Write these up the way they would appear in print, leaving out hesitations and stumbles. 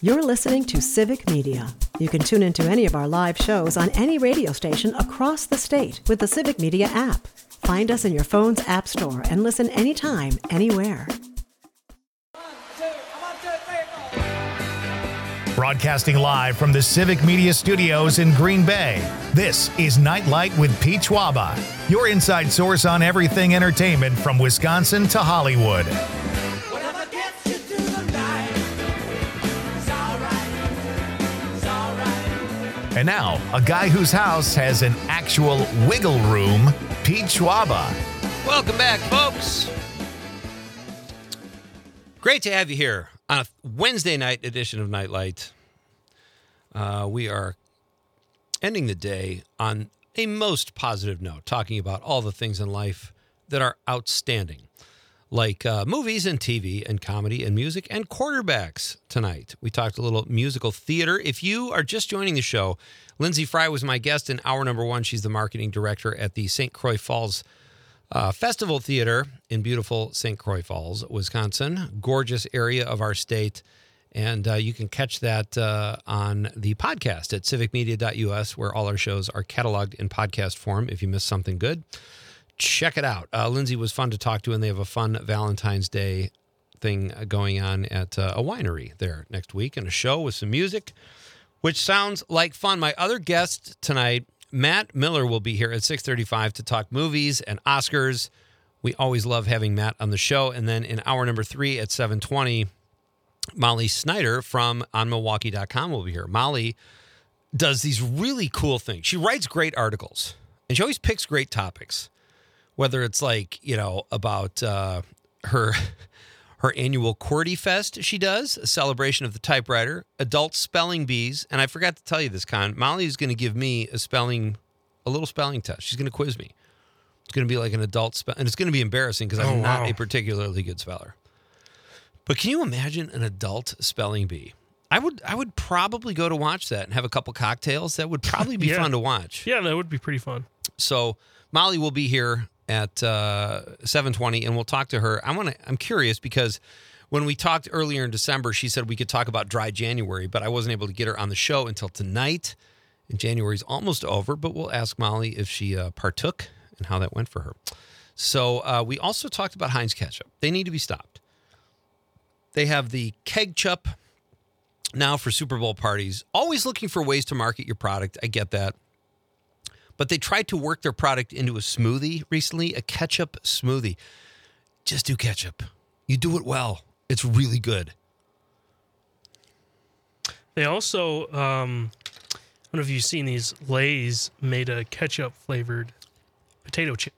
You're listening to Civic Media. You can tune into any of our live shows on any radio station across the state with the Civic Media app. Find us in your phone's app store and listen anytime, anywhere. Broadcasting live from the Civic Media Studios in Green Bay, this is Nightlight with Pete Schwaba, your inside source on everything entertainment from Wisconsin to Hollywood. And now, a guy whose house has an actual wiggle room, Pete Schwaba. Welcome back, folks. Great to have you here on a Wednesday night edition of Nightlight. We are ending the day on a most positive note, talking about all the things in life that are outstanding, like movies and TV and comedy and music and quarterbacks tonight. We talked a little musical theater. If you are just joining the show, Lindsay Fry was my guest in hour number one. She's the marketing director at the St. Croix Falls Festival Theater in beautiful St. Croix Falls, Wisconsin. Gorgeous area of our state. And you can catch that on the podcast at civicmedia.us, where all our shows are cataloged in podcast form. If you missed something good, check it out. Lindsay was fun to talk to, and they have a fun Valentine's Day thing going on at a winery there next week, and a show with some music, which sounds like fun. My other guest tonight, Matt Miller, will be here at 6:35 to talk movies and Oscars. We always love having Matt on the show. And then in hour number 3 at 7:20, Molly Snyder from OnMilwaukee.com will be here. Molly does these really cool things. She writes great articles, and she always picks great topics, whether it's like, you know, about her annual QWERTY Fest she does, a celebration of the typewriter, adult spelling bees. And I forgot to tell you this, Con. Molly is going to give me a little spelling test. She's going to quiz me. It's going to be like an adult spell, and it's going to be embarrassing because I'm not a particularly good speller. But can you imagine an adult spelling bee? I would probably go to watch that and have a couple cocktails. That would probably be fun to watch. Yeah, that would be pretty fun. So Molly will be here at 7:20, and we'll talk to her. I'm curious because when we talked earlier in December, she said we could talk about dry January, but I wasn't able to get her on the show until tonight. And January's almost over, but we'll ask Molly if she partook and how that went for her. So we also talked about Heinz ketchup. They need to be stopped. They have the Keg Chup now for Super Bowl parties. Always looking for ways to market your product. I get that. But they tried to work their product into a smoothie recently, a ketchup smoothie. Just do ketchup. You do it well. It's really good. They also, I don't know if you've seen these, Lay's made a ketchup-flavored potato chip.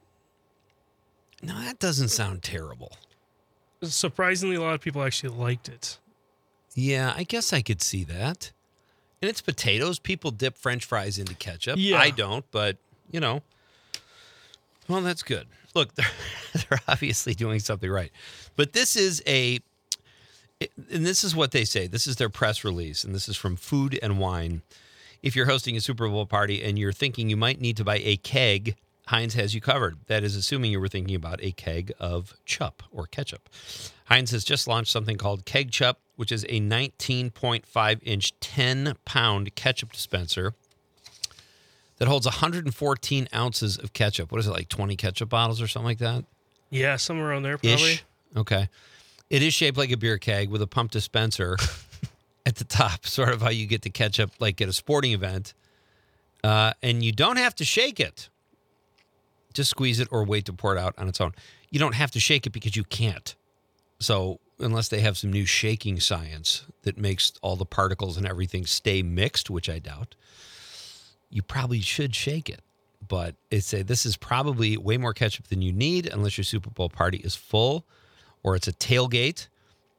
No, that doesn't sound terrible. Surprisingly, a lot of people actually liked it. Yeah, I guess I could see that. And it's potatoes. People dip French fries into ketchup. Yeah. I don't, but, you know. Well, that's good. Look, they're obviously doing something right. But this is and this is what they say. This is their press release, and this is from Food and Wine. If you're hosting a Super Bowl party and you're thinking you might need to buy a keg, Heinz has you covered. That is assuming you were thinking about a keg of chup or ketchup. Heinz has just launched something called Keg Chup, which is a 19.5-inch, 10-pound ketchup dispenser that holds 114 ounces of ketchup. What is it, like 20 ketchup bottles or something like that? Yeah, somewhere around there, probably. Ish. Okay. It is shaped like a beer keg with a pump dispenser at the top, sort of how you get the ketchup like at a sporting event. And you don't have to shake it. Just squeeze it or wait to pour it out on its own. You don't have to shake it because you can't. So unless they have some new shaking science that makes all the particles and everything stay mixed, which I doubt, you probably should shake it. But this is probably way more ketchup than you need unless your Super Bowl party is full or it's a tailgate.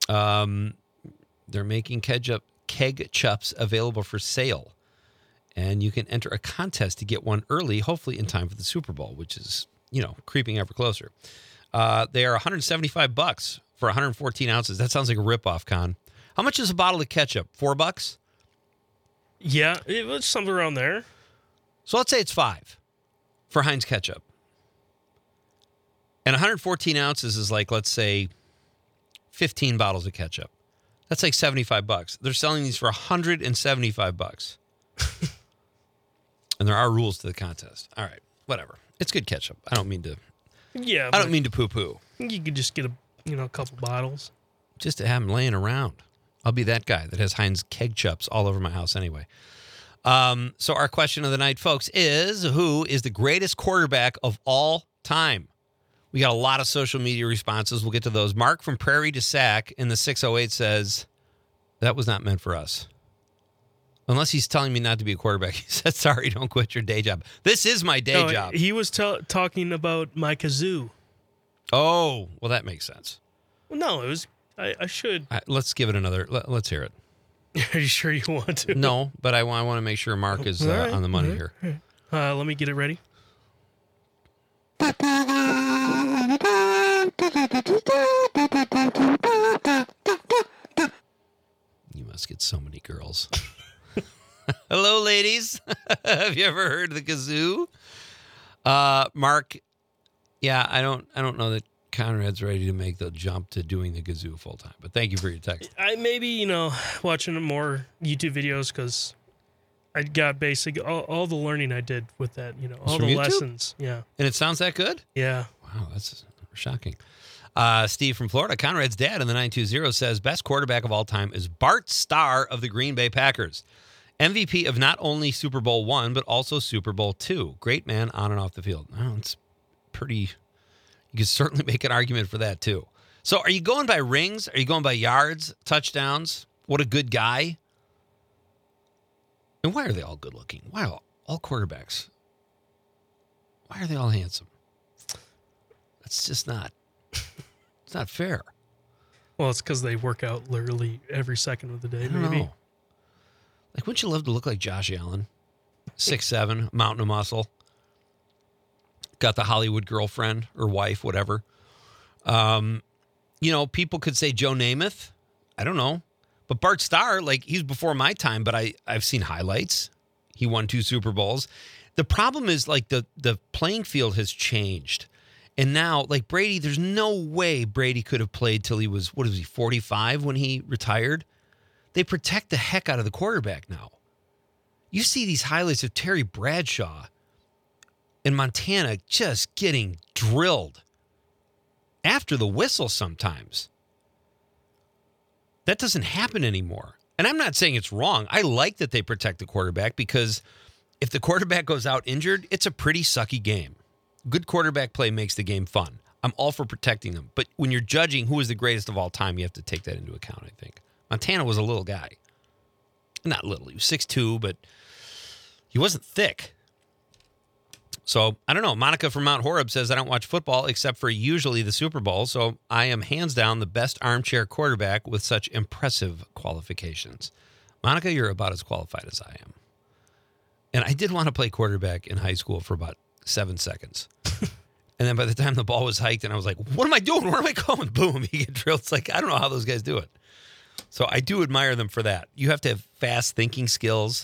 They're making keg chups available for sale. And you can enter a contest to get one early, hopefully in time for the Super Bowl, which is, creeping ever closer. They are $175 for 114 ounces. That sounds like a ripoff, Con. How much is a bottle of ketchup? $4? Yeah, it was something around there. So let's say it's $5 for Heinz ketchup. And 114 ounces is like, let's say, 15 bottles of ketchup. That's like $75. They're selling these for $175. And there are rules to the contest. All right, whatever. It's good ketchup. I don't mean to poo-poo. You could just get a couple bottles. Just to have them laying around. I'll be that guy that has Heinz keg chups all over my house anyway. So our question of the night, folks, is who is the greatest quarterback of all time? We got a lot of social media responses. We'll get to those. Mark from Prairie to Sac in the 608 says, that was not meant for us. Unless he's telling me not to be a quarterback. He said, sorry, don't quit your day job. This is my day job. He was talking about my kazoo. Oh, well, that makes sense. Well, no, it was, I should. Let's give it another, let's hear it. Are you sure you want to? No, but I want to make sure Mark is on the money here. Let me get it ready. You must get so many girls. Hello, ladies. Have you ever heard the kazoo? Mark, yeah, I don't know that Conrad's ready to make the jump to doing the kazoo full time, but thank you for your text. I maybe, watching more YouTube videos because I got all the learning I did with that, all the lessons. Yeah. And it sounds that good? Yeah. Wow, that's shocking. Steve from Florida, Conrad's dad in the 920 says, best quarterback of all time is Bart Starr of the Green Bay Packers. MVP of not only Super Bowl I, but also Super Bowl II. Great man on and off the field. Oh, it's pretty, you can certainly make an argument for that too. So are you going by rings? Are you going by yards, touchdowns? What a good guy. And why are they all good looking? Why are all quarterbacks? Why are they all handsome? That's just not, it's not fair. Well, it's because they work out literally every second of the day, I don't know. Like, wouldn't you love to look like Josh Allen? 6'7", mountain of muscle. Got the Hollywood girlfriend or wife, whatever. People could say Joe Namath. I don't know. But Bart Starr, he's before my time, but I've seen highlights. He won 2 Super Bowls. The problem is, the playing field has changed. And now, Brady, there's no way Brady could have played till he was, 45 when he retired? They protect the heck out of the quarterback now. You see these highlights of Terry Bradshaw in Montana just getting drilled after the whistle sometimes. That doesn't happen anymore. And I'm not saying it's wrong. I like that they protect the quarterback because if the quarterback goes out injured, it's a pretty sucky game. Good quarterback play makes the game fun. I'm all for protecting them. But when you're judging who is the greatest of all time, you have to take that into account, I think. Montana was a little guy. Not little. He was 6'2", but he wasn't thick. So, I don't know. Monica from Mount Horeb says, I don't watch football except for usually the Super Bowl, so I am hands down the best armchair quarterback with such impressive qualifications. Monica, you're about as qualified as I am. And I did want to play quarterback in high school for about 7 seconds. And then by the time the ball was hiked and I was like, what am I doing? Where am I going? Boom, you get drilled. It's like, I don't know how those guys do it. So I do admire them for that. You have to have fast thinking skills.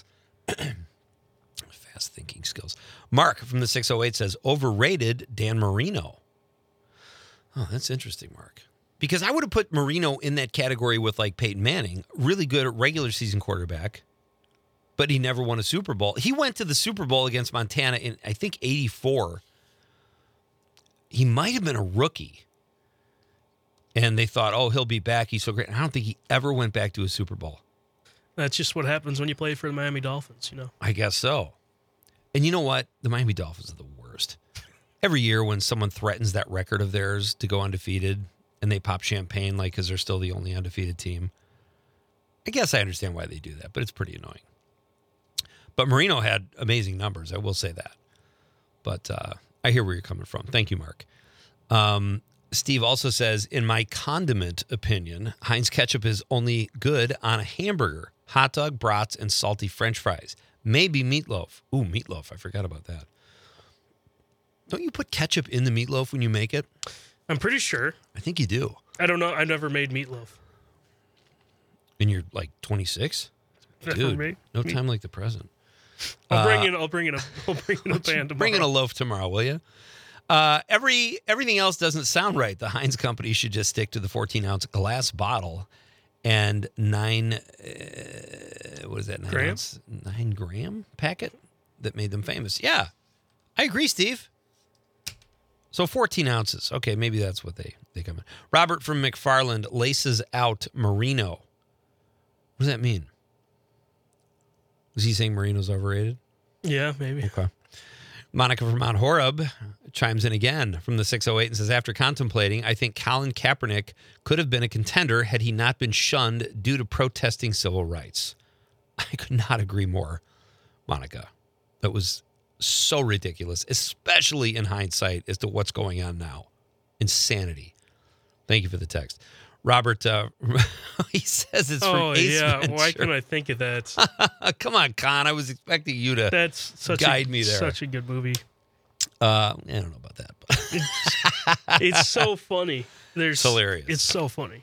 Fast thinking skills. Mark from the 608 says, overrated Dan Marino. Oh, that's interesting, Mark. Because I would have put Marino in that category with Peyton Manning. Really good regular season quarterback. But he never won a Super Bowl. He went to the Super Bowl against Montana in, I think, 84. He might have been a rookie. And they thought, oh, he'll be back. He's so great. And I don't think he ever went back to a Super Bowl. That's just what happens when you play for the Miami Dolphins, I guess so. And you know what? The Miami Dolphins are the worst. Every year when someone threatens that record of theirs to go undefeated and they pop champagne because they're still the only undefeated team, I guess I understand why they do that, but it's pretty annoying. But Marino had amazing numbers, I will say that. But I hear where you're coming from. Thank you, Mark. Steve also says, in my condiment opinion, Heinz ketchup is only good on a hamburger, hot dog, brats, and salty French fries. Maybe meatloaf. Ooh, meatloaf. I forgot about that. Don't you put ketchup in the meatloaf when you make it? I'm pretty sure. I think you do. I don't know. I never made meatloaf. And you're 26? Dude, no time like the present. I'll bring in a pan tomorrow. Bring in a loaf tomorrow, will you? Everything else doesn't sound right. The Heinz company should just stick to the 14-ounce glass bottle and 9 what is that, 9 gram packet that made them famous. Yeah, I agree, Steve. So 14 ounces. Okay, maybe that's what they come in. Robert from McFarland laces out Merino. What does that mean? Was he saying Merino's overrated? Yeah, maybe. Okay. Monica from Mount Horeb chimes in again from the 608 and says, after contemplating, I think Colin Kaepernick could have been a contender had he not been shunned due to protesting civil rights. I could not agree more, Monica. That was so ridiculous, especially in hindsight as to what's going on now. Insanity. Thank you for the text. Robert, he says it's from Ace Ventura. Why couldn't I think of that? Come on, Con. I was expecting you to guide me there. Such a good movie. I don't know about that. But it's so funny. It's hilarious. It's so funny.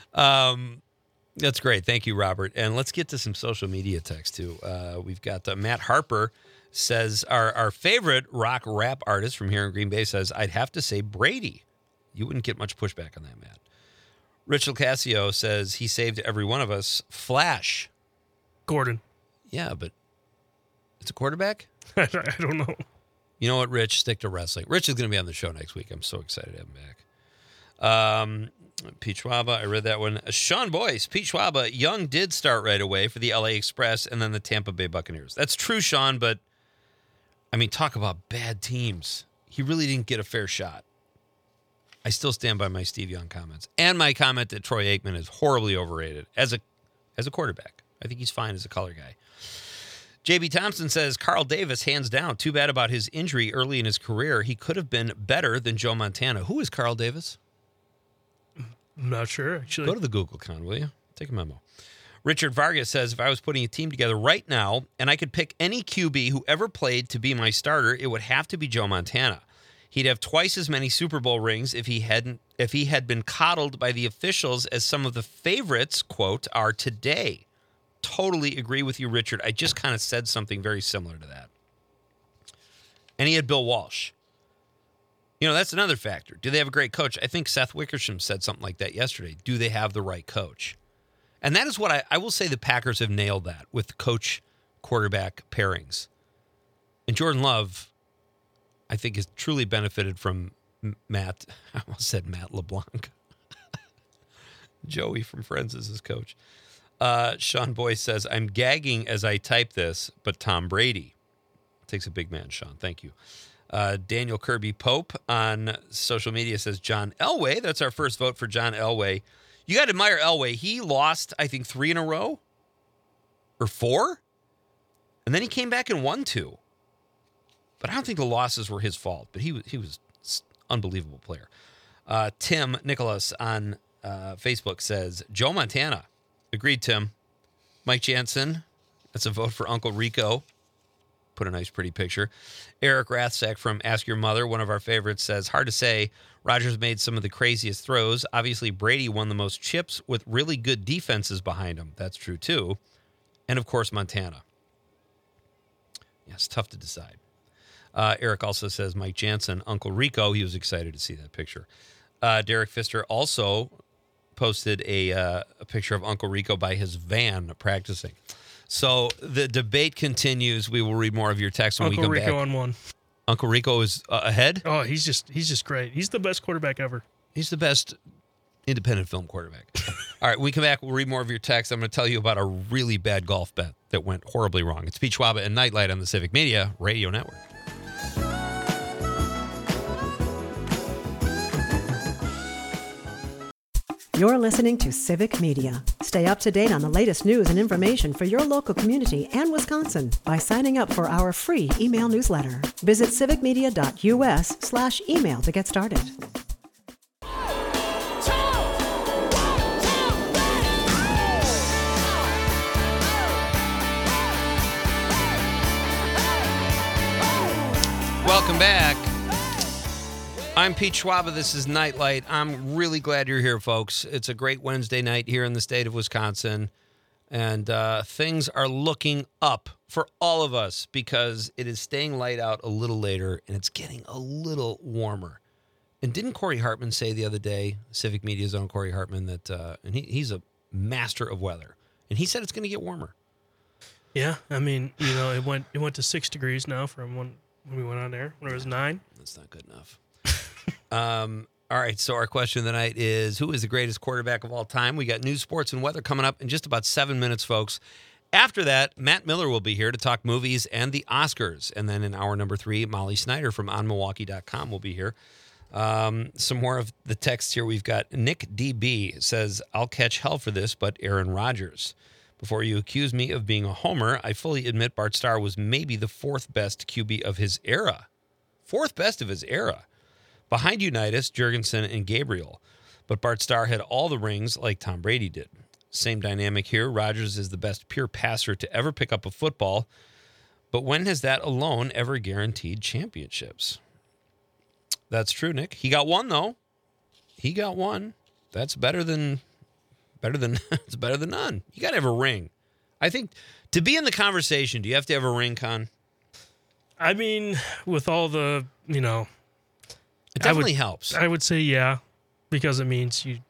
That's great. Thank you, Robert. And let's get to some social media text, too. We've got Matt Harper says, our favorite rock rap artist from here in Green Bay says, I'd have to say Brady. You wouldn't get much pushback on that, Matt. Rich Casio says he saved every one of us. Flash. Gordon. Yeah, but it's a quarterback? I don't know. You know what, Rich? Stick to wrestling. Rich is going to be on the show next week. I'm so excited to have him back. Pete Schwaba, I read that one. Sean Boyce, Pete Schwaba, Young did start right away for the LA Express and then the Tampa Bay Buccaneers. That's true, Sean, but, I mean, talk about bad teams. He really didn't get a fair shot. I still stand by my Steve Young comments. And my comment that Troy Aikman is horribly overrated as a quarterback. I think he's fine as a color guy. J.B. Thompson says, Carl Davis, hands down. Too bad about his injury early in his career. He could have been better than Joe Montana. Who is Carl Davis? I'm not sure, actually. Go to the Google, Con, will you? Take a memo. Richard Vargas says, if I was putting a team together right now and I could pick any QB who ever played to be my starter, it would have to be Joe Montana. He'd have twice as many Super Bowl rings if he had been coddled by the officials as some of the favorites, quote, are today. Totally agree with you, Richard. I just kind of said something very similar to that. And he had Bill Walsh. You know, that's another factor. Do they have a great coach? I think Seth Wickersham said something like that yesterday. Do they have the right coach? And that is what I will say the Packers have nailed that with coach-quarterback pairings. And Jordan Love, I think, has truly benefited from Matt. I almost said Matt LeBlanc. Joey from Friends is his coach. Sean Boyce says, I'm gagging as I type this, but Tom Brady. Takes a big man, Sean. Thank you. Daniel Kirby Pope on social media says, John Elway. That's our first vote for John Elway. You got to admire Elway. He lost, I think, 3 in a row or 4. And then he came back and won 2. But I don't think the losses were his fault. But he was an unbelievable player. Tim Nicholas on Facebook says, Joe Montana. Agreed, Tim. Mike Jansen. That's a vote for Uncle Rico. Put a nice, pretty picture. Eric Rathsack from Ask Your Mother, one of our favorites, says, hard to say. Rodgers made some of the craziest throws. Obviously, Brady won the most chips with really good defenses behind him. That's true, too. And, of course, Montana. Yeah, it's tough to decide. Eric also says, Mike Jansen, Uncle Rico. He was excited to see that picture. Derek Pfister also posted a picture of Uncle Rico by his van practicing. So the debate continues. We will read more of your text when we come back. Uncle Rico on 1. Uncle Rico is ahead? Oh, he's just great. He's the best quarterback ever. He's the best independent film quarterback. All right, when we come back, we'll read more of your text. I'm going to tell you about a really bad golf bet that went horribly wrong. It's Pete Schwaba and Nightlight on the Civic Media Radio Network. You're listening to Civic Media. Stay up to date on the latest news and information for your local community and Wisconsin by signing up for our free email newsletter. Visit civicmedia.us/email to get started. Welcome back. I'm Pete Schwaba. This is Nightlight. I'm really glad you're here, folks. It's a great Wednesday night here in the state of Wisconsin, and things are looking up for all of us because it is staying light out a little later, and it's getting a little warmer. And didn't Corey Hartman say the other day, Civic Media's own Corey Hartman, that and he's a master of weather. And he said it's going to get warmer. Yeah, I mean, it went to 6 degrees now from when we went on there, when it was 9. That's not good enough. All right, so our question of the night is, who is the greatest quarterback of all time? We got news, sports, and weather coming up in just about 7 minutes, folks. After that, Matt Miller will be here to talk movies and the Oscars. And then in hour number 3, Molly Snyder from OnMilwaukee.com will be here. Some more of the texts here. We've got Nick DB says, I'll catch hell for this, but Aaron Rodgers. Before you accuse me of being a homer, I fully admit Bart Starr was maybe the 4th best QB of his era. 4th best of his era. Behind Unitas, Jurgensen, and Gabriel. But Bart Starr had all the rings like Tom Brady did. Same dynamic here. Rodgers is the best pure passer to ever pick up a football. But when has that alone ever guaranteed championships? That's true, Nick. He got one, though. He got one. That's better than it's better than none. You got to have a ring. I think to be in the conversation, do you have to have a ring, Con? I mean, with all the, it definitely helps. I would say yeah, because it means you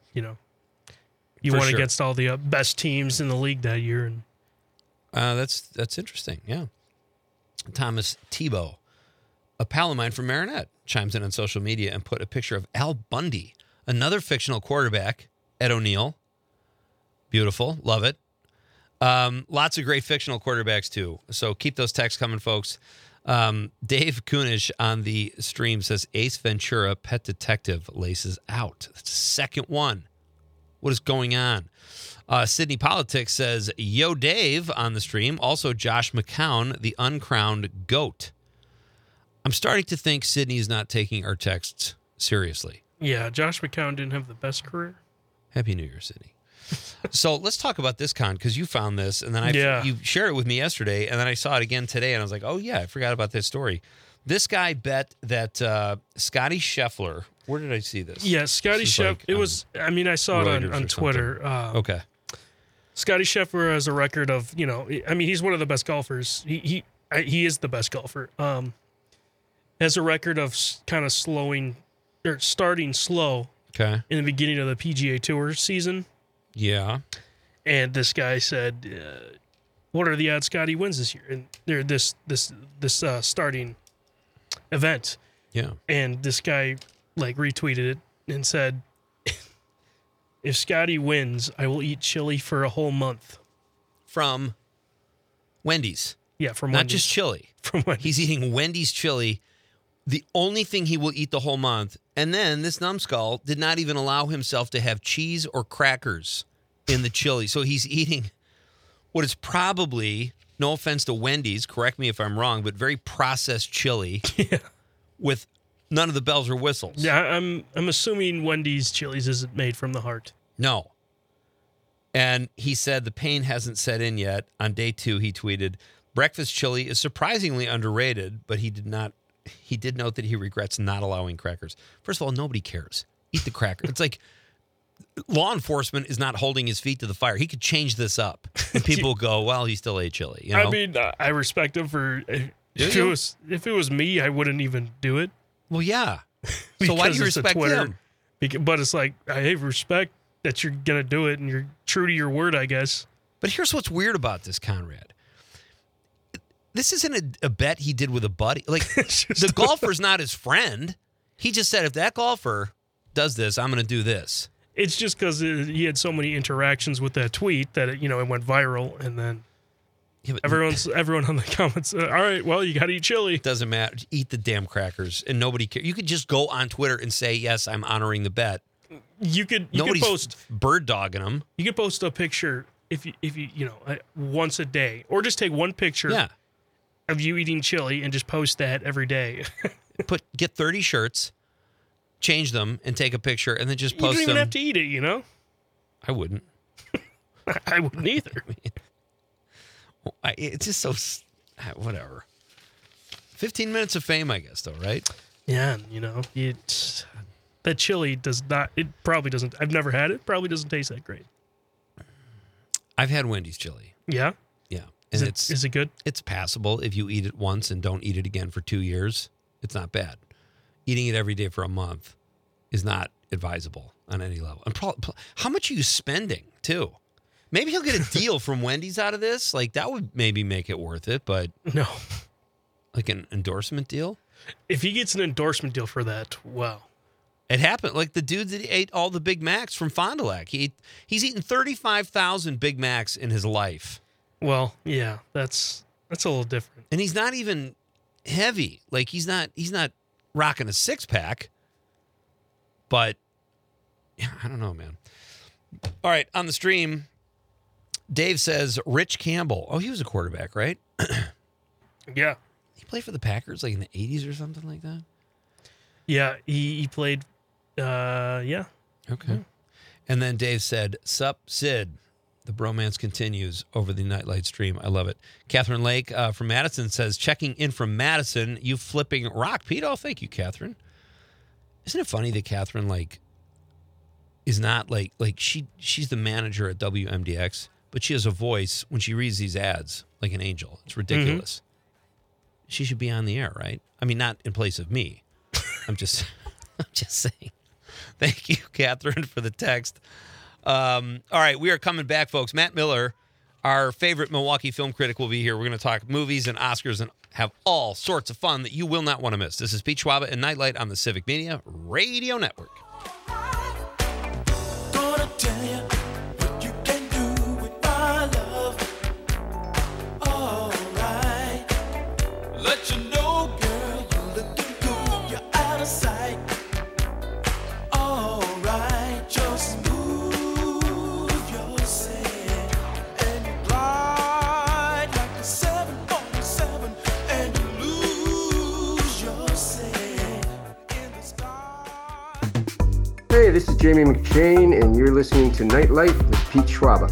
For went sure. against all the best teams in the league that year. And that's interesting. Yeah. Thomas Tebow, a pal of mine from Marinette, chimes in on social media and put a picture of Al Bundy, another fictional quarterback, Ed O'Neill. Beautiful. Love it. Lots of great fictional quarterbacks, too. So keep those texts coming, folks. Dave Kunish on the stream says, Ace Ventura, Pet Detective, laces out. That's the second one. What is going on? Sydney Politics says, Yo, Dave on the stream. Also, Josh McCown, the uncrowned GOAT. I'm starting to think Sydney is not taking our texts seriously. yeah, Josh McCown didn't have the best career. Happy New Year, Sydney. So let's talk about this, Con, because you found this, and then you shared it with me yesterday, and then I saw it again today, and I was like, oh, yeah, I forgot about this story. This guy bet that Scotty Scheffler, where did I see this? Yeah, Scotty Scheffler. I saw it on Twitter. Okay. Scotty Scheffler has a record of, he's one of the best golfers. He is the best golfer. Has a record of kind of starting slow Okay. in the beginning of the PGA Tour season. Yeah. And this guy said, what are the odds Scotty wins this year? And they're this starting event. Yeah. And this guy retweeted it and said, if Scotty wins, I will eat chili for a whole month. From Wendy's. Yeah, from Not Wendy's. just chili. From Wendy's. He's eating Wendy's chili, the only thing he will eat the whole month. And then this numbskull did not even allow himself to have cheese or crackers in the chili. So he's eating what is probably, no offense to Wendy's, correct me if I'm wrong, but very processed chili with none of the bells or whistles. Yeah, I'm assuming Wendy's Chili's isn't made from the heart. No. And he said the pain hasn't set in yet. On day 2, he tweeted, breakfast chili is surprisingly underrated, but he did note that he regrets not allowing crackers. First of all, nobody cares. Eat the cracker. It's like law enforcement is not holding his feet to the fire. He could change this up. And people go, well, he still ate chili. You know? I mean, I respect him for if it was me, I wouldn't even do it. Well, yeah. So why do you respect him? But it's like, I respect that you're going to do it and you're true to your word, I guess. But here's what's weird about this, Conrad. This isn't a bet he did with a buddy. Like, the golfer's not his friend. He just said, if that golfer does this, I'm going to do this. It's just because he had so many interactions with that tweet that it went viral, and then everyone on the comments, all right, well, you got to eat chili. Doesn't matter. Eat the damn crackers, and nobody cares. You could just go on Twitter and say, yes, I'm honoring the bet. You could post bird dogging them. You could post a picture if you once a day, or just take one picture of you eating chili and just post that every day. Get 30 shirts, change them, and take a picture, and then just post them. You don't even have to eat it, I wouldn't. I wouldn't either. It's just so whatever. 15 minutes of fame, I guess, though, right? Yeah, that chili does not. It probably doesn't. I've never had it. Probably doesn't taste that great. I've had Wendy's chili. Yeah. Yeah. And is it good? It's passable if you eat it once and don't eat it again for 2 years. It's not bad. Eating it every day for a month is not advisable on any level. And how much are you spending, too? Maybe he'll get a deal from Wendy's out of this. Like, that would maybe make it worth it, but No. like an endorsement deal? If he gets an endorsement deal for that, wow. It happened. Like the dude that ate all the Big Macs from Fond du Lac. He's eaten 35,000 Big Macs in his life. Well, yeah, that's a little different. And he's not even heavy. Like he's not rocking a 6-pack. But yeah, I don't know, man. All right, on the stream, Dave says Rich Campbell. Oh, he was a quarterback, right? Yeah. He played for the Packers like in the 80s or something like that? Yeah, he played, yeah. Okay. And then Dave said, Sup, Sid. The bromance continues over the Nightlight stream. I love it. Catherine Lake from Madison says, checking in from Madison, you flipping rock, Pete. Oh, thank you, Catherine. Isn't it funny that Catherine, like, is not like she's the manager at WMDX, but she has a voice when she reads these ads like an angel. It's ridiculous. She should be on the air, right? I mean, not in place of me. I'm just saying. Thank you, Catherine, for the text. All right, we are coming back, folks. Matt Miller, our favorite Milwaukee film critic, will be here. We're going to talk movies and Oscars and have all sorts of fun that you will not want to miss. This is Pete Schwaba and Nightlight on the Civic Media Radio Network. Gonna tell you what you can do with my love. All right. Let you know, girl, you're looking good. You're out of sight. All right. Just move yourself and you glide like a 747 and you lose yourself in the sky. Hey, this is Jamie McShane, and you're listening to Nightlight with Pete Schwaba.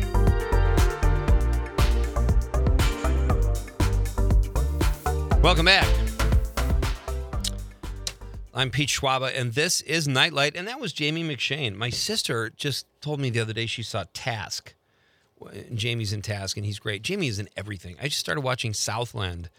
Welcome back. I'm Pete Schwaba, and this is Nightlight, and that was Jamie McShane. My sister just told me the other day she saw Task. Jamie's in Task, and he's great. Jamie is in everything. I just started watching Southland.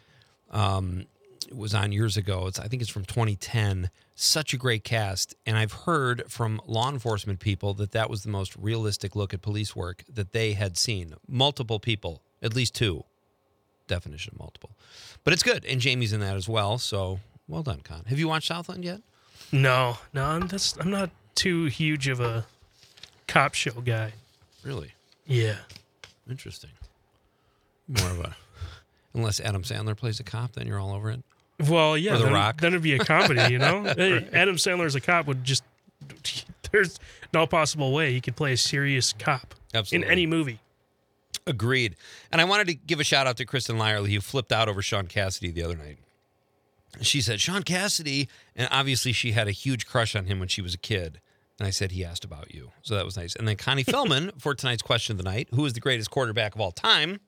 It was on years ago. I think it's from 2010. Such a great cast, and I've heard from law enforcement people that was the most realistic look at police work that they had seen. Multiple people, at least 2. Definition of multiple. But it's good, and Jamie's in that as well, so well done, Con. Have you watched Southland yet? No, I'm not too huge of a cop show guy. Really? Yeah. Interesting. More of a... Unless Adam Sandler plays a cop, then you're all over it. Well, yeah, Or The Rock. then it'd be a comedy, you know? Hey, Adam Sandler as a cop would just... There's no possible way he could play a serious cop Absolutely. in any movie. Agreed. And I wanted to give a shout out to Kristen Lyerly, who flipped out over Sean Cassidy the other night. She said, Sean Cassidy, and obviously she had a huge crush on him when she was a kid. And I said, he asked about you. So that was nice. And then Connie Fellman, for tonight's question of the night, who is the greatest quarterback of all time,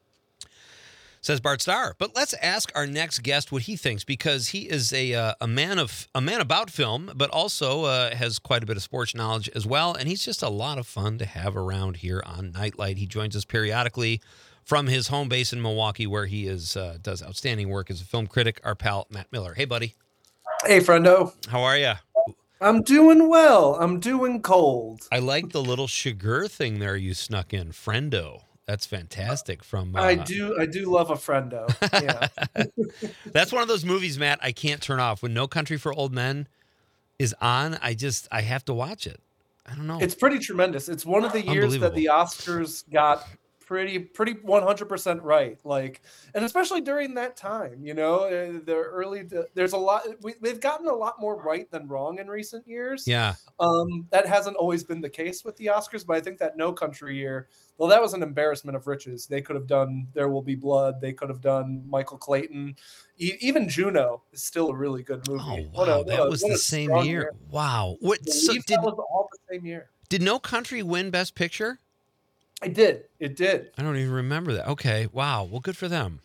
says Bart Starr. But let's ask our next guest what he thinks, because he is a man about film, but also has quite a bit of sports knowledge as well. And he's just a lot of fun to have around here on Nightlight. He joins us periodically from his home base in Milwaukee, where he does outstanding work as a film critic. Our pal Matt Miller. Hey, buddy. Hey, friendo. How are you? I'm doing well. I'm doing cold. I like the little sugar thing there you snuck in, friendo. That's fantastic. From I do love a friendo. Yeah. That's one of those movies, Matt, I can't turn off. When No Country for Old Men is on, I have to watch it. I don't know. It's pretty tremendous. It's one of the years that the Oscars got pretty 100% right. Like, and especially during that time, you know, there's a lot, they've gotten a lot more right than wrong in recent years. Yeah. That hasn't always been the case with the Oscars, but I think that No Country year, well, that was an embarrassment of riches. They could have done There Will Be Blood. They could have done Michael Clayton. Even Juno is still a really good movie. Oh, wow. That was the same year. Wow. That was all the same year. Did No Country win Best Picture? It did. It did. I don't even remember that. Okay. Wow. Well, good for them.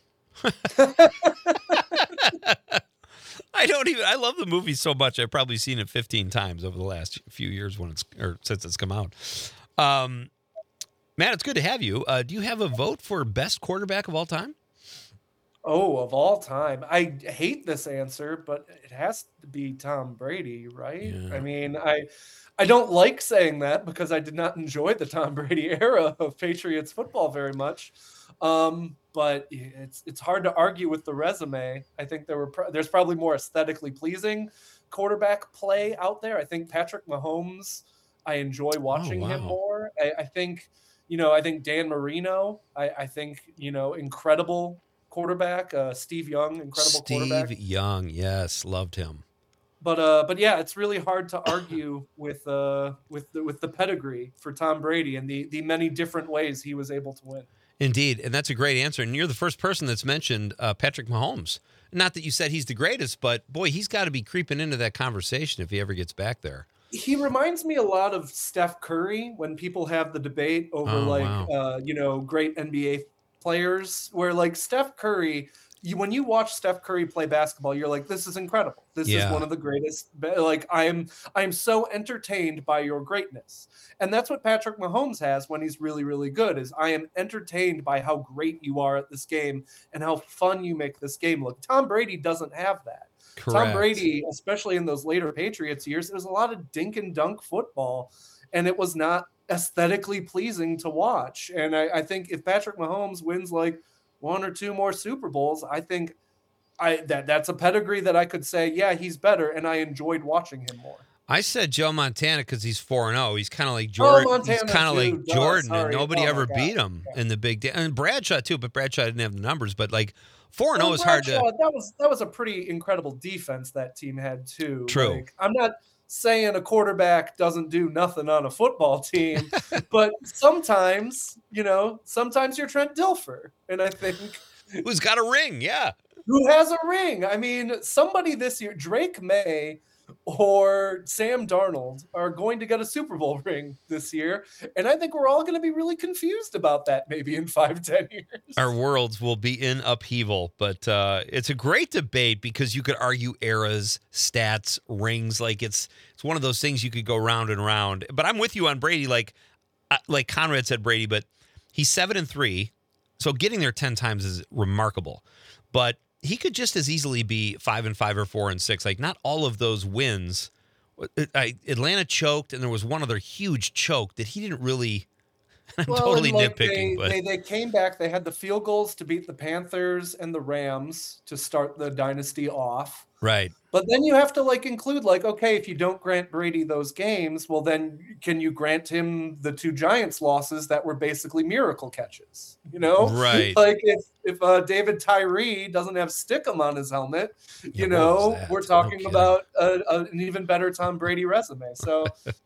I love the movie so much. I've probably seen it 15 times over the last few years since it's come out. Matt, it's good to have you. Do you have a vote for best quarterback of all time? Oh, of all time. I hate this answer, but it has to be Tom Brady, right? Yeah. I mean, I don't like saying that because I did not enjoy the Tom Brady era of Patriots football very much. But it's hard to argue with the resume. I think there's probably more aesthetically pleasing quarterback play out there. I think Patrick Mahomes, I enjoy watching him more. I think, I think Dan Marino, I think, incredible quarterback, Steve Young, incredible quarterback. Steve Young, yes, loved him. But yeah, it's really hard to argue with the pedigree for Tom Brady and the many different ways he was able to win. Indeed, and that's a great answer. And you're the first person that's mentioned Patrick Mahomes. Not that you said he's the greatest, but boy, he's got to be creeping into that conversation if he ever gets back there. He reminds me a lot of Steph Curry when people have the debate over great NBA players, where like Steph Curry, when you watch Steph Curry play basketball, you're like, this is incredible. This is one of the greatest. Like I'm so entertained by your greatness. And that's what Patrick Mahomes has when he's really, really good, is I am entertained by how great you are at this game and how fun you make this game look. Tom Brady doesn't have that. Correct. Tom Brady, especially in those later Patriots years, it was a lot of dink and dunk football, and it was not aesthetically pleasing to watch. And I think if Patrick Mahomes wins like one or two more Super Bowls, I think that's a pedigree that I could say, yeah, he's better, and I enjoyed watching him more. I said Joe Montana because he's 4-0. He's kind of like Jordan. He's kind of like Jordan, and nobody ever beat him in the big day. And Bradshaw too, but Bradshaw didn't have the numbers. But like 4-0 is hard to. That was a pretty incredible defense that team had too. True. Like, I'm not saying a quarterback doesn't do nothing on a football team, but sometimes you're Trent Dilfer, and I think who's got a ring, yeah. Who has a ring? I mean, somebody this year, Drake May or Sam Darnold, are going to get a Super Bowl ring this year. And I think we're all going to be really confused about that maybe in 5-10 years. Our worlds will be in upheaval, but it's a great debate because you could argue eras, stats, rings. Like it's one of those things you could go round and round. But I'm with you on Brady. Like Conrad said Brady, but he's 7-3. So getting there 10 times is remarkable. But he could just as easily be 5-5 or 4-6. Like not all of those wins. Atlanta choked, and there was one other huge choke that he didn't really. I'm totally nitpicking, but they came back. They had the field goals to beat the Panthers and the Rams to start the dynasty off. Right. But then you have to include okay, if you don't grant Brady those games, well then can you grant him the 2 Giants losses that were basically miracle catches? Right. Like if David Tyree doesn't have Stickum on his helmet, we're talking about an even better Tom Brady resume. So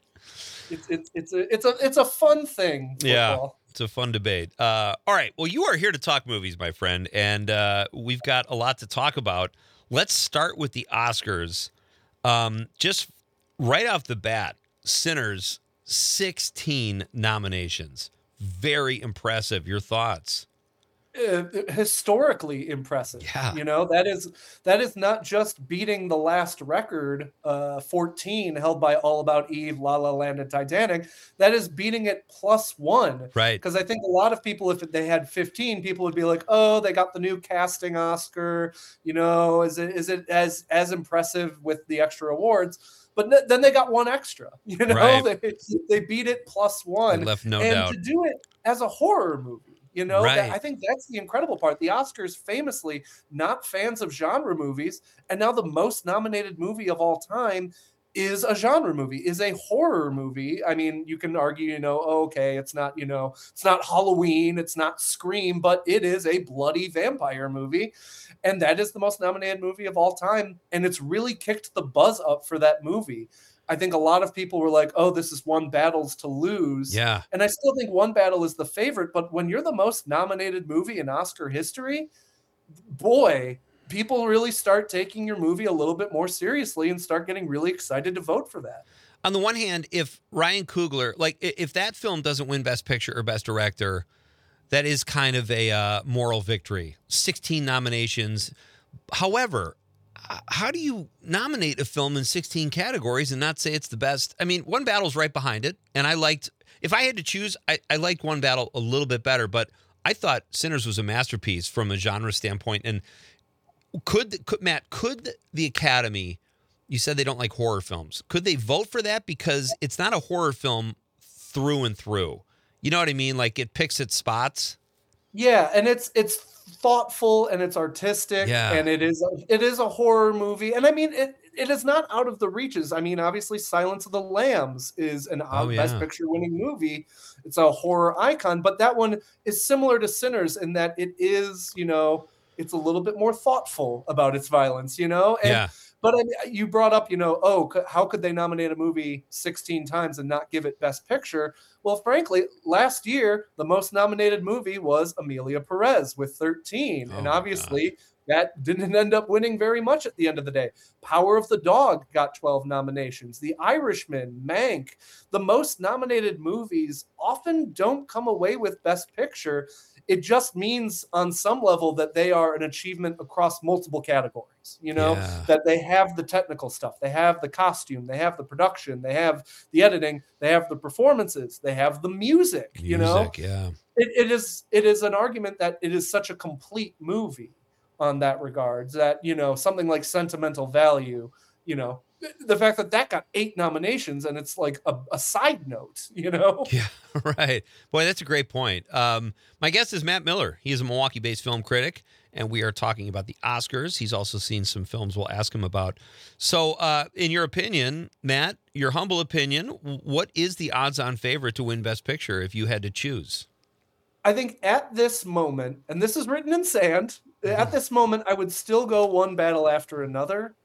it's a fun thing. Football. Yeah. It's a fun debate. All right. Well, you are here to talk movies, my friend, and we've got a lot to talk about. Let's start with the Oscars. Just right off the bat, Sinners, 16 nominations. Very impressive. Your thoughts? Historically impressive. Yeah. That is not just beating the last record, 14 held by All About Eve, La La Land, and Titanic. That is beating it +1. Right. Because I think a lot of people, if they had 15, people would be like, oh, they got the new casting Oscar. Is it as impressive with the extra awards? But then they got one extra. Right. They beat it +1. They left no doubt. And to do it as a horror movie. Right. I think that's the incredible part. The Oscars famously not fans of genre movies, and now the most nominated movie of all time is a genre movie, is a horror movie. I mean, you can argue, okay, it's not Halloween, it's not Scream, but it is a bloody vampire movie. And that is the most nominated movie of all time. And it's really kicked the buzz up for that movie. I think a lot of people were like, oh, this is One Battle's to lose. Yeah. And I still think One Battle is the favorite. But when you're the most nominated movie in Oscar history, boy, people really start taking your movie a little bit more seriously and start getting really excited to vote for that. On the one hand, if Ryan Coogler, if that film doesn't win Best Picture or Best Director, that is kind of a moral victory. 16 nominations. However, how do you nominate a film in 16 categories and not say it's the best? I mean, One Battle's right behind it. And if I had to choose, I liked One Battle a little bit better, but I thought Sinners was a masterpiece from a genre standpoint. And could the Academy, you said they don't like horror films, could they vote for that? Because it's not a horror film through and through. You know what I mean? Like, it picks its spots. Yeah, and it's thoughtful and it's artistic, and it is a horror movie. And I mean, it is not out of the reaches. I mean, obviously, Silence of the Lambs is an Best Picture winning movie. It's a horror icon, but that one is similar to Sinners in that it is, it's a little bit more thoughtful about its violence, And, but I mean, you brought up, how could they nominate a movie 16 times and not give it Best Picture? Well, frankly, last year, the most nominated movie was Emilia Perez with 13. And obviously, that didn't end up winning very much at the end of the day. Power of the Dog got 12 nominations. The Irishman, Mank, the most nominated movies often don't come away with Best Picture. It just means on some level that they are an achievement across multiple categories, that they have the technical stuff, they have the costume, they have the production, they have the editing, they have the performances, they have the music, It is an argument that it is such a complete movie on that regards that, something like Sentimental Value, the fact that got 8 nominations and it's like a side note, Yeah, right. Boy, that's a great point. My guest is Matt Miller. He is a Milwaukee-based film critic, and we are talking about the Oscars. He's also seen some films we'll ask him about. So, in your opinion, Matt, your humble opinion, what is the odds-on favorite to win Best Picture if you had to choose? I think at this moment, and this is written in sand, at this moment, I would still go One Battle After Another.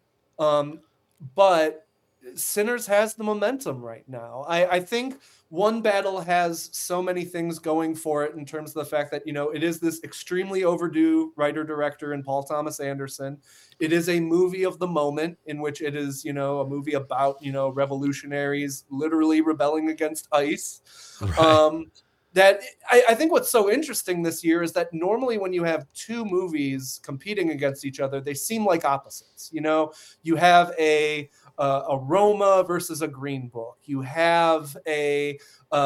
But Sinners has the momentum right now. I think One Battle has so many things going for it in terms of the fact that, it is this extremely overdue writer-director in Paul Thomas Anderson. It is a movie of the moment in which it is, a movie about, revolutionaries literally rebelling against ICE. Right. That I think what's so interesting this year is that normally when you have two movies competing against each other, they seem like opposites. You have a Roma versus a Green Book. You have a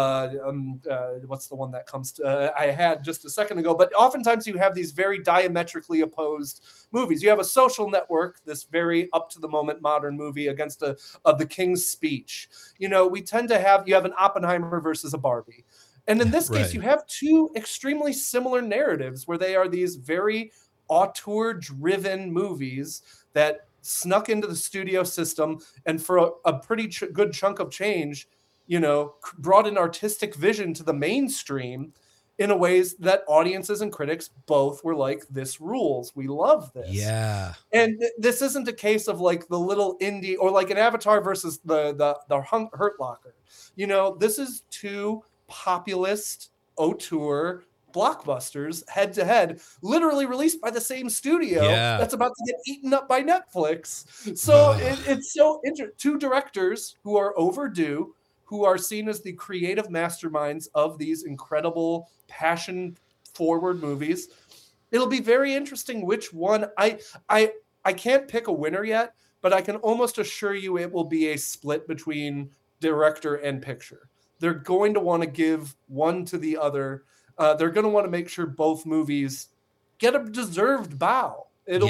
what's the one that comes to I had just a second ago. But oftentimes you have these very diametrically opposed movies. You have a Social Network, this very up to the moment modern movie, against The King's Speech. We tend to have an Oppenheimer versus a Barbie. And in this case, you have two extremely similar narratives where they are these very auteur-driven movies that snuck into the studio system and for a pretty good chunk of change, brought an artistic vision to the mainstream in a ways that audiences and critics both were like, this rules. We love this. Yeah. And this isn't a case of like the little indie or like an Avatar versus the Hurt Locker. This is two populist auteur blockbusters head to head, literally released by the same studio that's about to get eaten up by Netflix. So it's so interesting. Two directors who are overdue, who are seen as the creative masterminds of these incredible passion forward movies. It'll be very interesting which one. I can't pick a winner yet, but I can almost assure you it will be a split between director and picture. They're going to want to give one to the other. They're going to want to make sure both movies get a deserved bow.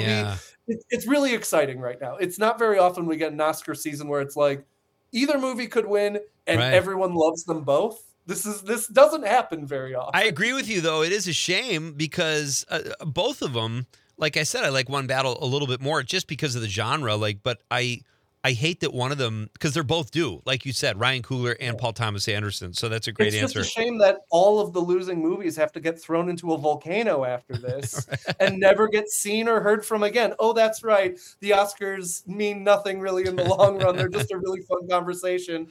It's really exciting right now. It's not very often we get an Oscar season where it's like either movie could win and everyone loves them both. This doesn't happen very often. I agree with you, though. It is a shame because both of them, like I said, I like One Battle a little bit more just because of the genre. But I hate that one of them, because they're both due, like you said, Ryan Coogler and Paul Thomas Anderson. So that's a great answer. It's just a shame that all of the losing movies have to get thrown into a volcano after this and never get seen or heard from again. Oh, that's right. The Oscars mean nothing really in the long run. They're just a really fun conversation.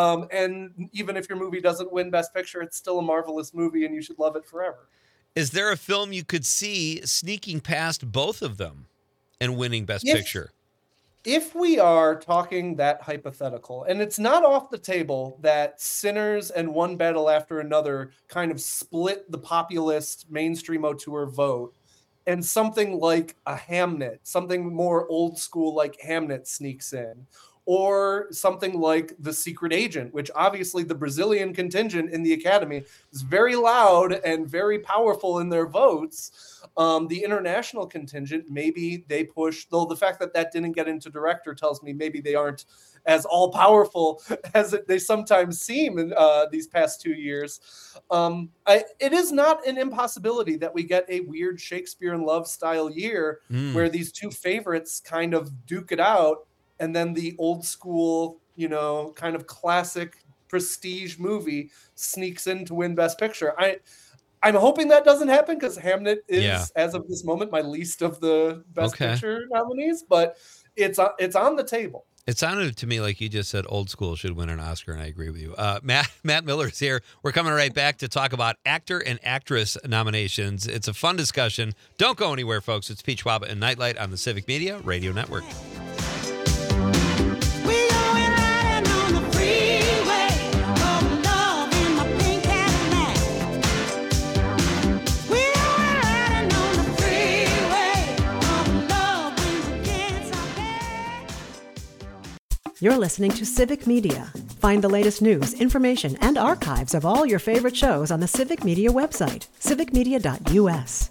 And even if your movie doesn't win Best Picture, it's still a marvelous movie and you should love it forever. Is there a film you could see sneaking past both of them and winning Best Picture? If we are talking that hypothetical, and it's not off the table that Sinners and One Battle After Another kind of split the populist mainstream auteur vote, and something like a Hamnet, something more old school like Hamnet sneaks in, or something like The Secret Agent, which obviously the Brazilian contingent in the Academy is very loud and very powerful in their votes. The international contingent, maybe they push, though the fact that that didn't get into director tells me maybe they aren't as all powerful as they sometimes seem in these past 2 years. It is not an impossibility that we get a weird Shakespeare in Love style year where these two favorites kind of duke it out, and then the old school, kind of classic prestige movie sneaks in to win Best Picture. I'm hoping that doesn't happen because Hamnet is, as of this moment, my least of the Best Picture nominees, but it's on the table. It sounded to me like you just said old school should win an Oscar, and I agree with you. Matt Miller's here. We're coming right back to talk about actor and actress nominations. It's a fun discussion. Don't go anywhere, folks. It's Pete Schwab and Nightlight on the Civic Media Radio Network. You're listening to Civic Media. Find the latest news, information, and archives of all your favorite shows on the Civic Media website, civicmedia.us.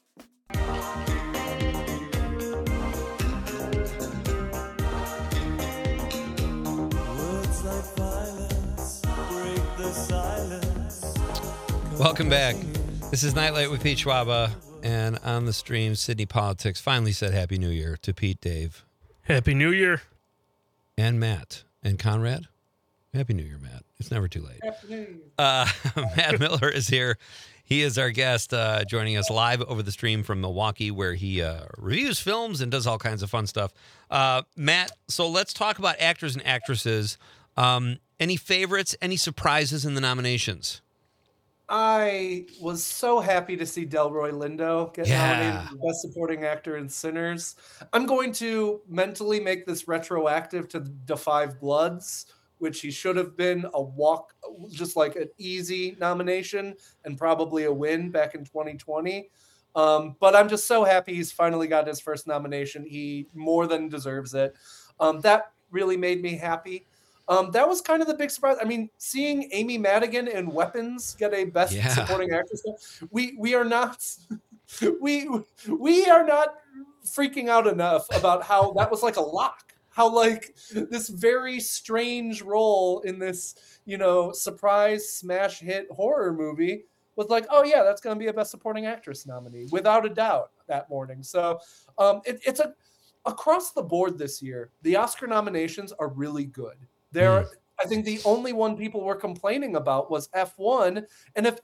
Welcome back. This is Nightlight with Pete Schwaba, and on the stream, Sydney Politics finally said Happy New Year to Pete, Dave. Happy New Year. And Matt. And Conrad. Happy New Year, Matt. It's never too late. Happy New Year. Matt Miller is here. He is our guest, joining us live over the stream from Milwaukee, where he reviews films and does all kinds of fun stuff. Matt, so let's talk about actors and actresses. Any favorites, any surprises in the nominations? I was so happy to see Delroy Lindo get nominated for Best Supporting Actor in Sinners. I'm going to mentally make this retroactive to The Five Bloods, which he should have been just like an easy nomination and probably a win back in 2020. But I'm just so happy he's finally got his first nomination. He more than deserves it. That really made me happy. That was kind of the big surprise. I mean, seeing Amy Madigan in Weapons get a Best Supporting Actress, we are not we are not freaking out enough about how that was like a lock. How like this very strange role in this, surprise smash hit horror movie was like, oh yeah, that's going to be a Best Supporting Actress nominee without a doubt that morning. So it's across the board this year. The Oscar nominations are really good. I think the only one people were complaining about was F1. And if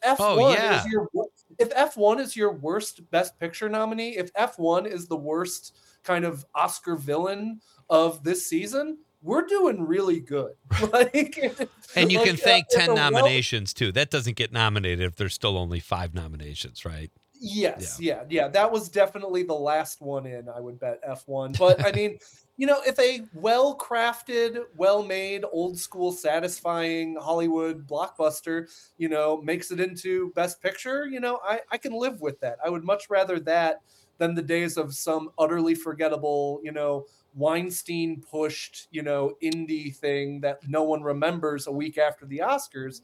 F1 is your worst Best Picture nominee, if F1 is the worst kind of Oscar villain of this season, we're doing really good. And you can thank 10 nominations too. That doesn't get nominated if there's still only 5 nominations, right? Yes. Yeah. That was definitely the last one in, I would bet, F1. But I mean, if a well-crafted, well-made, old-school, satisfying Hollywood blockbuster, makes it into Best Picture, I can live with that. I would much rather that than the days of some utterly forgettable, Weinstein-pushed, indie thing that no one remembers a week after the Oscars,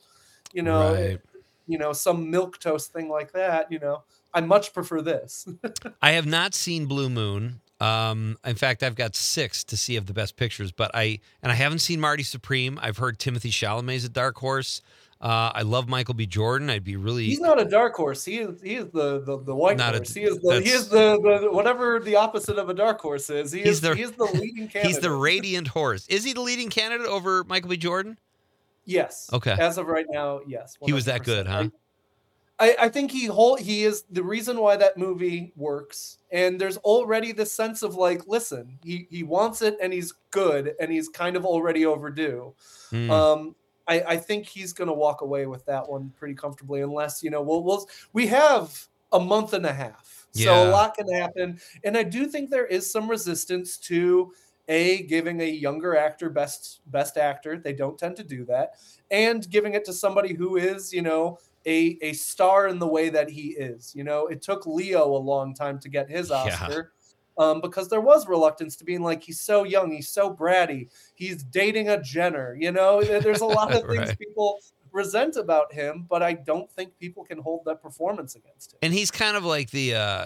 some milquetoast thing like that, I much prefer this. I have not seen Blue Moon. In fact, I've got 6 to see of the Best Pictures, but I haven't seen Marty Supreme. I've heard Timothy Chalamet's a dark horse. I love Michael B. Jordan. He's not a dark horse. He is the white horse. He is the whatever the opposite of a dark horse is. He is the leading candidate. He's the radiant horse. Is he the leading candidate over Michael B. Jordan? Yes. Okay. As of right now, yes. 100%. He was that good, huh? I think he is the reason why that movie works. And there's already this sense of like, listen, he wants it and he's good and he's kind of already overdue. I think he's going to walk away with that one pretty comfortably, unless, we have a month and a half. So a lot can happen. And I do think there is some resistance to giving a younger actor best actor. They don't tend to do that. And giving it to somebody who is, a star in the way that he is. It took Leo a long time to get his Oscar. because there was reluctance to being like, he's so young, he's so bratty, he's dating a Jenner. You know, there's a lot of things people resent about him, but I don't think people can hold that performance against him. And he's kind of like the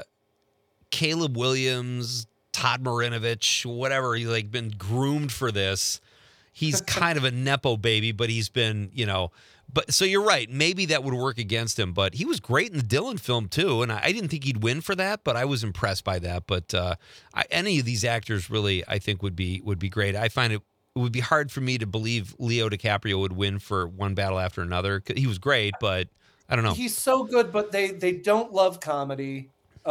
Caleb Williams, Todd Marinovich, whatever. He's like been groomed for this. He's kind of a Nepo baby, but he's been, you know. But so you're right. Maybe that would work against him. But he was great in the Dylan film too, and I didn't think he'd win for that, but I was impressed by that. But any of these actors really, I think, would be great. I find it would be hard for me to believe Leo DiCaprio would win for One Battle After Another. He was great, but I don't know. He's so good, but they don't love comedy.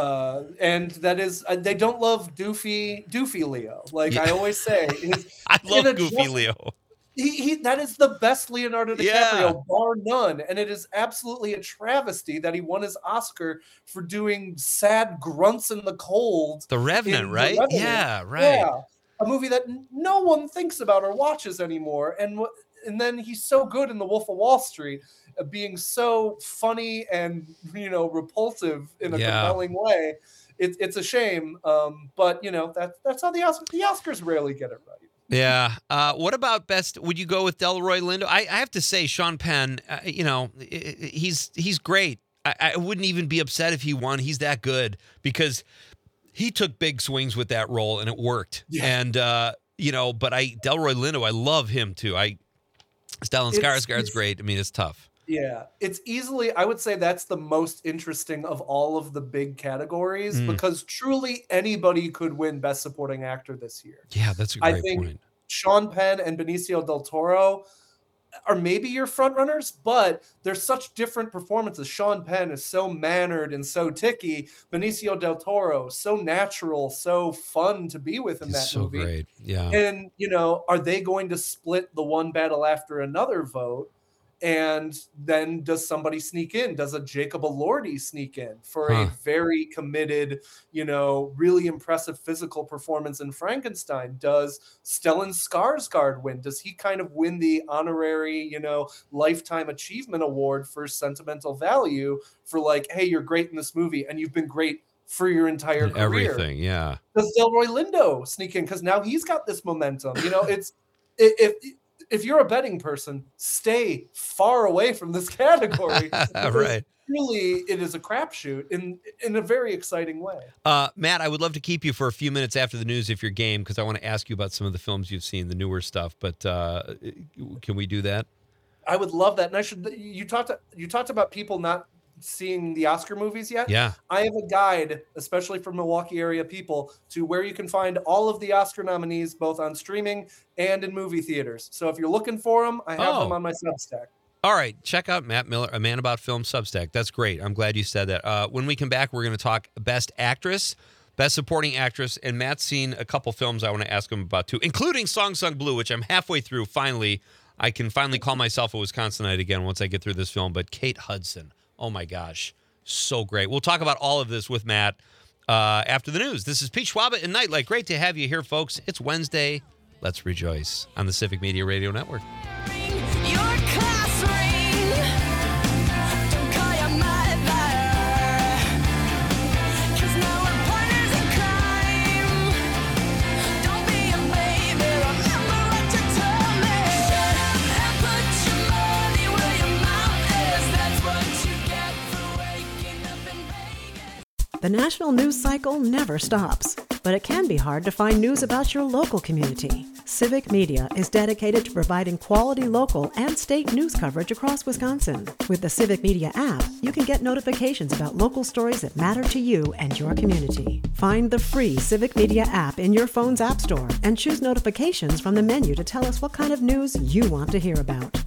And that is, they don't love doofy Leo. Like I always say, I love Goofy Leo. He that is the best Leonardo DiCaprio, bar none. And it is absolutely a travesty that he won his Oscar for doing sad grunts in the cold. The Revenant, right? The Revenant. Yeah, right. Yeah, a movie that no one thinks about or watches anymore. And then he's so good in The Wolf of Wall Street, being so funny and, you know, repulsive in a compelling way. It's a shame, but you know that's how the Oscars rarely get it right. Yeah. What about best? Would you go with Delroy Lindo? I have to say, Sean Penn. You know, he's great. I wouldn't even be upset if he won. He's that good because he took big swings with that role and it worked. Yeah. And you know, but Delroy Lindo, I love him too. Stellan Skarsgård's great. I mean, it's tough. Yeah, it's easily, I would say that's the most interesting of all of the big categories because truly anybody could win Best Supporting Actor this year. Yeah, that's a great point. I think Sean Penn and Benicio del Toro are maybe your front runners, but they're such different performances. Sean Penn is so mannered and so ticky. Benicio del Toro, so natural, so fun to be with in that movie. So great, yeah. And, you know, are they going to split the One Battle After Another vote? And then does somebody sneak in? Does a Jacob Elordi sneak in for a very committed, you know, really impressive physical performance in Frankenstein? Does Stellan Skarsgård win? Does he kind of win the honorary, you know, Lifetime Achievement Award for sentimental value for like, hey, you're great in this movie and you've been great for your entire career? Everything, yeah. Does Delroy Lindo sneak in? Because now he's got this momentum. You know, if you're a betting person, stay far away from this category. Right. Really, it is a crapshoot in a very exciting way. Matt, I would love to keep you for a few minutes after the news if you're game, because I want to ask you about some of the films you've seen, the newer stuff. But can we do that? I would love that. And you talked about people not seeing the Oscar movies yet. Yeah. I have a guide, especially for Milwaukee area people, to where you can find all of the Oscar nominees, both on streaming and in movie theaters. So if you're looking for them, I have them on my Substack. All right. Check out Matt Miller, A Man About Film Substack. That's great. I'm glad you said that. When we come back, we're going to talk Best Actress, Best Supporting Actress, and Matt's seen a couple films I want to ask him about too, including Song Sung Blue, which I'm halfway through. Finally, I can finally call myself a Wisconsinite again once I get through this film. But Kate Hudson, oh my gosh, so great. We'll talk about all of this with Matt after the news. This is Pete Schwaba in Nightlight. Great to have you here, folks. It's Wednesday. Let's rejoice on the Civic Media Radio Network. The national news cycle never stops, but it can be hard to find news about your local community. Civic Media is dedicated to providing quality local and state news coverage across Wisconsin. With the Civic Media app, you can get notifications about local stories that matter to you and your community. Find the free Civic Media app in your phone's app store and choose notifications from the menu to tell us what kind of news you want to hear about.